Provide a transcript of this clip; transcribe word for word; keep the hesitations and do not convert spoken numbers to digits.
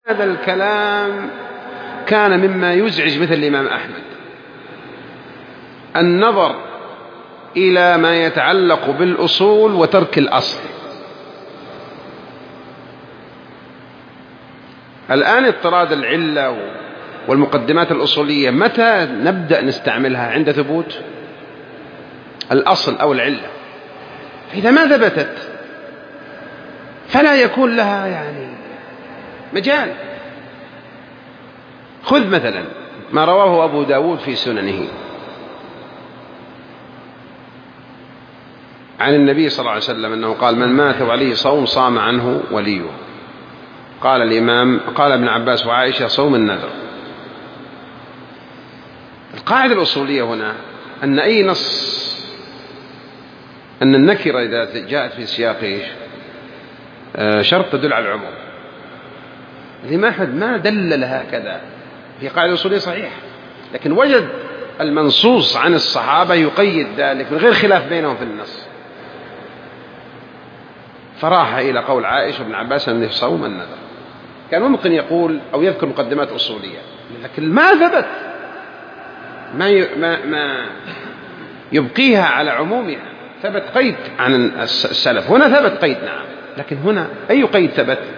هذا الكلام كان مما يزعج مثل الإمام أحمد، النظر إلى ما يتعلق بالأصول وترك الأصل. الآن اضطراد العلة والمقدمات الأصولية متى نبدأ نستعملها؟ عند ثبوت الأصل أو العلة. إذا ما ثبتت فلا يكون لها يعني مجال. خذ مثلا ما رواه أبو داود في سننه عن النبي صلى الله عليه وسلم أنه قال: من مات وعليه صوم صام عنه وليه. قال الإمام قال ابن عباس وعائشة: صوم النذر. القاعدة الأصولية هنا أن أي نص أن النكرة إذا جاءت في سياق شرط تدل على العموم. الإمام أحمد ما دلل هكذا في قاعدة أصولية صحيح، لكن وجد المنصوص عن الصحابة يقيد ذلك من غير خلاف بينهم في النص، فراح إلى قول عائشة بن عباس أنه صوم النذر. كان ممكن يقول أو يذكر مقدمات أصولية، لكن ما ثبت ما ما ما يبقيها على عمومها. ثبت قيد عن السلف، هنا ثبت قيد نعم، لكن هنا أي قيد ثبت؟